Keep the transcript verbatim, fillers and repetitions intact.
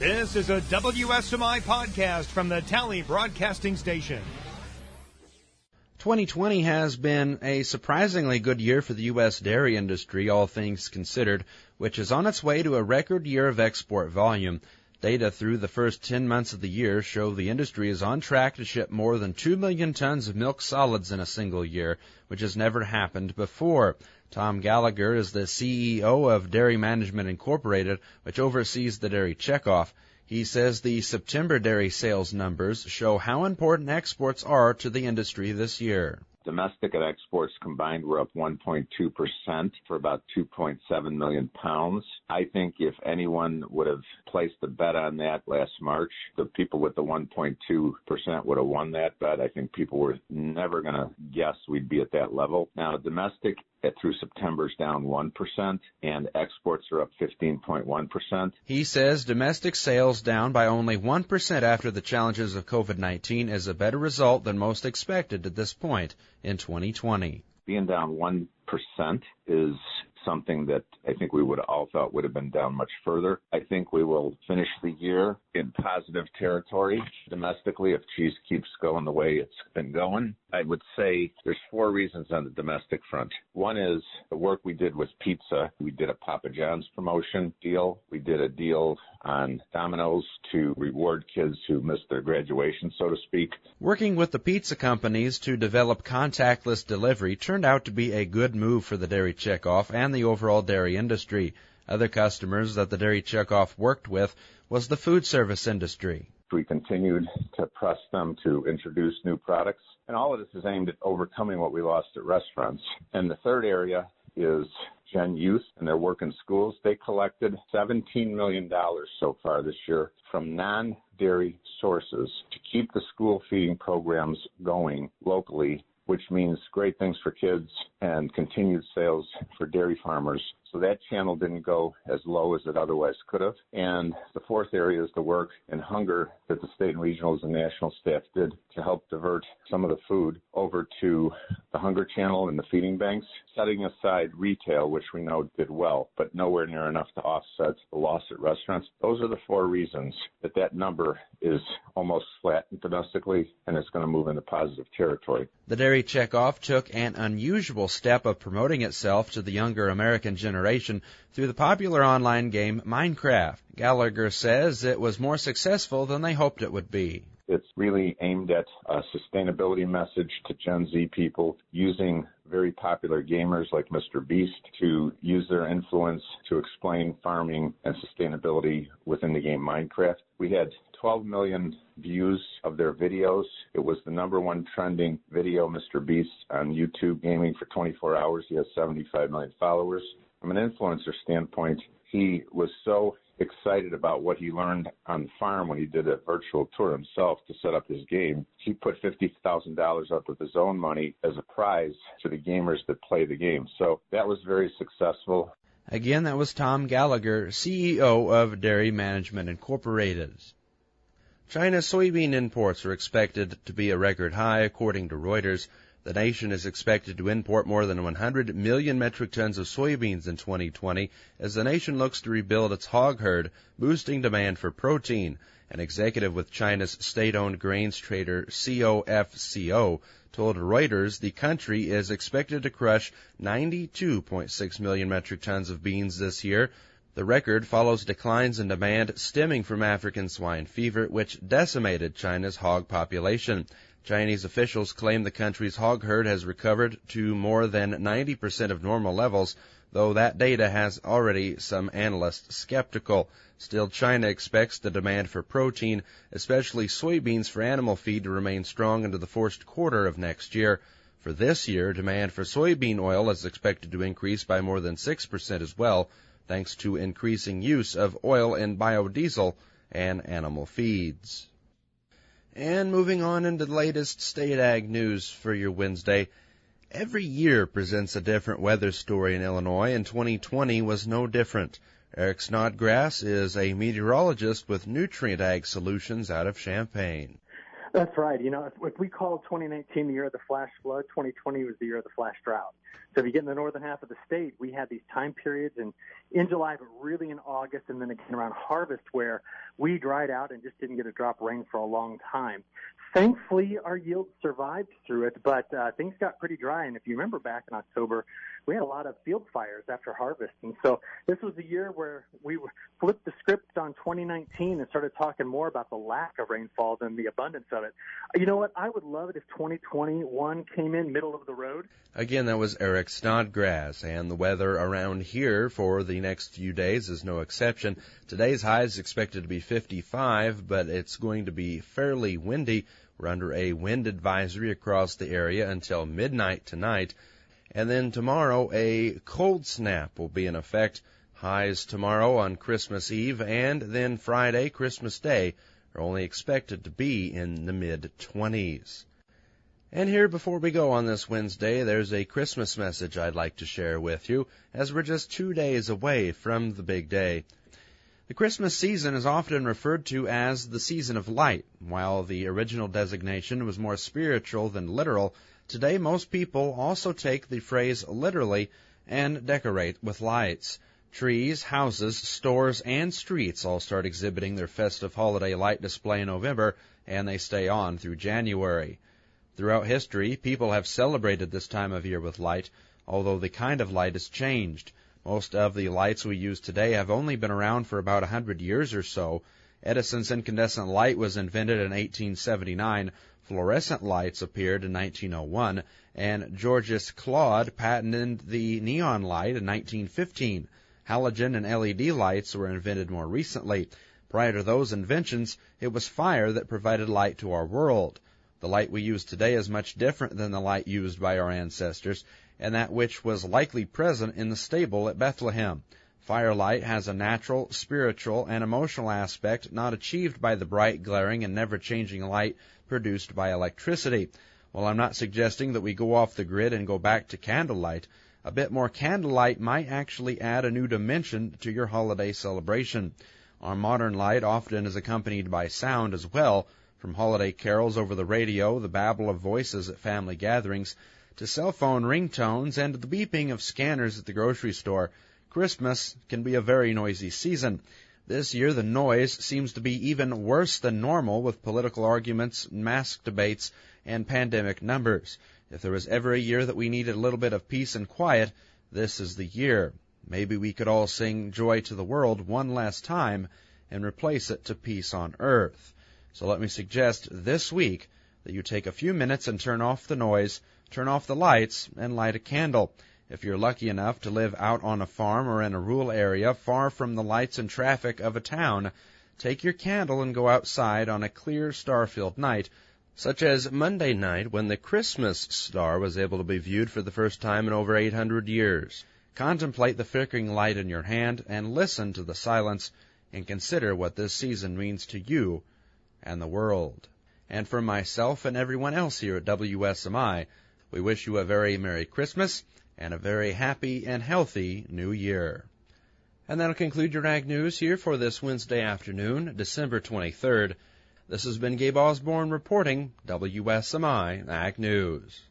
This is a W S M I podcast from the Tally Broadcasting Station. twenty twenty has been a surprisingly good year for the U S dairy industry, all things considered, which is on its way to a record year of export volume. Data through the first ten months of the year show the industry is on track to ship more than two million tons of milk solids in a single year, which has never happened before. Tom Gallagher is the C E O of Dairy Management Incorporated, which oversees the dairy checkoff. He says the September dairy sales numbers show how important exports are to the industry this year. Domestic and exports combined were up one point two percent for about two point seven million pounds. I think if anyone would have placed a bet on that last March, the people with the one point two percent would have won that bet. I think people were never going to guess we'd be at that level. Now, domestic through September is down one percent, and exports are up fifteen point one percent. He says domestic sales down by only one percent after the challenges of COVID nineteen is a better result than most expected at this point in twenty twenty. Being down one percent is something that I think we would have all thought would have been down much further. I think we will finish the year in positive territory domestically if cheese keeps going the way it's been going. I would say there's four reasons on the domestic front. One is the work we did with pizza. We did a Papa John's promotion deal. We did a deal on Domino's to reward kids who missed their graduation, so to speak. Working with the pizza companies to develop contactless delivery turned out to be a good move for the dairy checkoff and the overall dairy industry. Other customers that the dairy checkoff worked with was the food service industry. We continued to press them to introduce new products, and all of this is aimed at overcoming what we lost at restaurants. And the third area is Gen Youth and their work in schools. They collected seventeen million dollars so far this year from non-dairy sources to keep the school feeding programs going locally, which means great things for kids and continued sales for dairy farmers. So that channel didn't go as low as it otherwise could have. And the fourth area is the work and hunger that the state and regionals and national staff did to help divert some of the food over to the hunger channel and the feeding banks, setting aside retail, which we know did well, but nowhere near enough to offset the loss at restaurants. Those are the four reasons that that number is almost flat domestically and it's going to move into positive territory. The dairy checkoff took an unusual step of promoting itself to the younger American generation through the popular online game Minecraft. Gallagher says it was more successful than they hoped it would be. It's really aimed at a sustainability message to Gen Z people using very popular gamers like Mister Beast to use their influence to explain farming and sustainability within the game Minecraft. We had twelve million views of their videos. It was the number one trending video, Mister Beast, on YouTube gaming for twenty-four hours. He has seventy-five million followers. From an influencer standpoint, he was so excited about what he learned on the farm when he did a virtual tour himself to set up his game. He put fifty thousand dollars up with his own money as a prize to the gamers that play the game. So that was very successful. Again, that was Tom Gallagher, C E O of Dairy Management Incorporated. China's soybean imports are expected to be a record high, according to Reuters. The nation is expected to import more than one hundred million metric tons of soybeans in twenty twenty as the nation looks to rebuild its hog herd, boosting demand for protein. An executive with China's state-owned grains trader C O F C O told Reuters the country is expected to crush ninety-two point six million metric tons of beans this year. The record follows declines in demand stemming from African swine fever, which decimated China's hog population. Chinese officials claim the country's hog herd has recovered to more than ninety percent of normal levels, though that data has already some analysts skeptical. Still, China expects the demand for protein, especially soybeans for animal feed, to remain strong into the first quarter of next year. For this year, demand for soybean oil is expected to increase by more than six percent as well, thanks to increasing use of oil in biodiesel and animal feeds. And moving on into the latest state ag news for your Wednesday. Every year presents a different weather story in Illinois, and twenty twenty was no different. Eric Snodgrass is a meteorologist with Nutrient Ag Solutions out of Champaign. That's right. You know, if, if we call twenty nineteen the year of the flash flood, twenty twenty was the year of the flash drought. So if you get in the northern half of the state, we had these time periods in, in July, but really in August, and then again around harvest, where we dried out and just didn't get a drop of rain for a long time. Thankfully, our yields survived through it, but uh, things got pretty dry. And if you remember back in October, we had a lot of field fires after harvest. And so this was a year where we flipped the script on twenty nineteen and started talking more about the lack of rainfall than the abundance of it. You know what? I would love it if twenty twenty-one came in middle of the road. Again, that was Eric Snodgrass, and the weather around here for the next few days is no exception. Today's high is expected to be fifty-five, but it's going to be fairly windy. We're under a wind advisory across the area until midnight tonight. And then tomorrow, a cold snap will be in effect. Highs tomorrow on Christmas Eve and then Friday, Christmas Day, are only expected to be in the mid-twenties. And here, before we go on this Wednesday, there's a Christmas message I'd like to share with you, as we're just two days away from the big day. The Christmas season is often referred to as the season of light. While the original designation was more spiritual than literal, today most people also take the phrase literally and decorate with lights. Trees, houses, stores, and streets all start exhibiting their festive holiday light display in November, and they stay on through January. Throughout history, people have celebrated this time of year with light, although the kind of light has changed. Most of the lights we use today have only been around for about a hundred years or so. Edison's incandescent light was invented in eighteen seventy-nine, fluorescent lights appeared in nineteen oh one, and Georges Claude patented the neon light in nineteen fifteen. Halogen and L E D lights were invented more recently. Prior to those inventions, it was fire that provided light to our world. The light we use today is much different than the light used by our ancestors, and that which was likely present in the stable at Bethlehem. Firelight has a natural, spiritual, and emotional aspect not achieved by the bright, glaring, and never-changing light produced by electricity. While I'm not suggesting that we go off the grid and go back to candlelight, a bit more candlelight might actually add a new dimension to your holiday celebration. Our modern light often is accompanied by sound as well, from holiday carols over the radio, the babble of voices at family gatherings, to cell phone ringtones and the beeping of scanners at the grocery store. Christmas can be a very noisy season. This year the noise seems to be even worse than normal, with political arguments, mask debates, and pandemic numbers. If there was ever a year that we needed a little bit of peace and quiet, this is the year. Maybe we could all sing Joy to the World one last time and replace it to Peace on Earth. So let me suggest this week that you take a few minutes and turn off the noise, turn off the lights, and light a candle. If you're lucky enough to live out on a farm or in a rural area far from the lights and traffic of a town, take your candle and go outside on a clear, star-filled night, such as Monday night when the Christmas star was able to be viewed for the first time in over eight hundred years. Contemplate the flickering light in your hand and listen to the silence and consider what this season means to you and the world. And for myself and everyone else here at W S M I, we wish you a very Merry Christmas and a very happy and healthy New Year. And that'll conclude your Ag News here for this Wednesday afternoon, December twenty-third. This has been Gabe Osborne reporting W S M I Ag News.